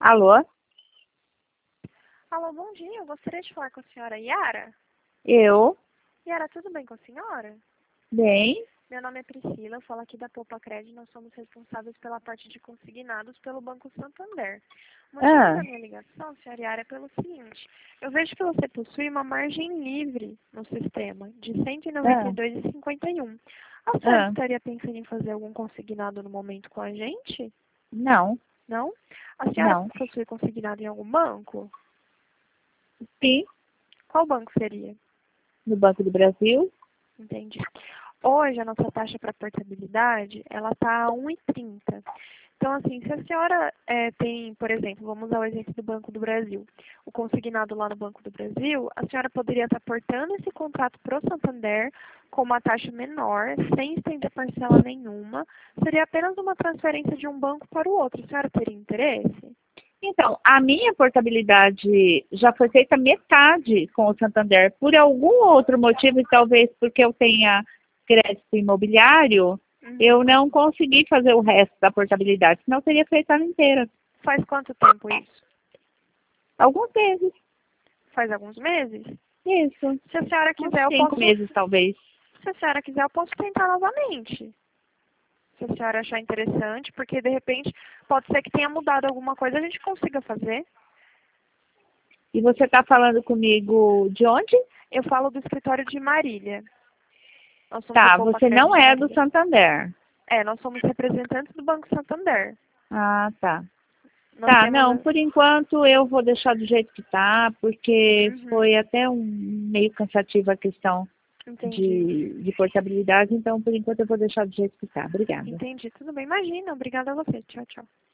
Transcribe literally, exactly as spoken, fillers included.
Alô? Alô, bom dia. Eu gostaria de falar com a senhora Yara. Eu? Yara, tudo bem com a senhora? Bem? Meu nome é Priscila, eu falo aqui da Poupa Crédito. Nós somos responsáveis pela parte de consignados pelo Banco Santander. O motivo Ah, da minha ligação, senhora Yara, é pelo seguinte. Eu vejo que você possui uma margem livre no sistema, de cento e noventa e ah, dois vírgula cinquenta e um. A senhora ah. estaria pensando em fazer algum consignado no momento com a gente? Não, Não? A senhora não. possui consignado em algum banco? Sim, Qual banco seria? no Banco do Brasil. Entendi. Hoje, a nossa taxa para portabilidade, ela está a um e trinta. Então, assim, se a senhora eh, tem, por exemplo, vamos usar o exemplo do Banco do Brasil, o consignado lá no Banco do Brasil, a senhora poderia estar portando esse contrato para o Santander com uma taxa menor, sem estender parcela nenhuma, seria apenas uma transferência de um banco para o outro. A senhora teria interesse? Então, a minha portabilidade já foi feita metade com o Santander. Por algum outro motivo, e talvez porque eu tenha crédito imobiliário, eu Uhum. não consegui fazer o resto da portabilidade, senão eu teria feito ela inteira. Faz quanto tempo isso? Alguns meses. Faz alguns meses? Isso. Se a senhora Uns quiser, eu cinco posso, meses, talvez. se a senhora quiser, eu posso tentar novamente. Se a senhora achar interessante, porque de repente pode ser que tenha mudado alguma coisa, a gente consiga fazer. E você está falando comigo de onde? Eu falo do escritório de Marília. Nós somos o Tá, Poupa você Crédito não de é do Marília. Santander. É, nós somos representantes do Banco Santander. Ah, tá. Nós Tá, temos... não, a- por enquanto eu vou deixar do jeito que tá, porque Uhum, foi até um meio cansativa a questão entendi. de, de portabilidade, então por enquanto eu vou deixar do jeito que tá. Obrigada. Entendi. Tudo bem. Imagina. Obrigada a você. Tchau, tchau.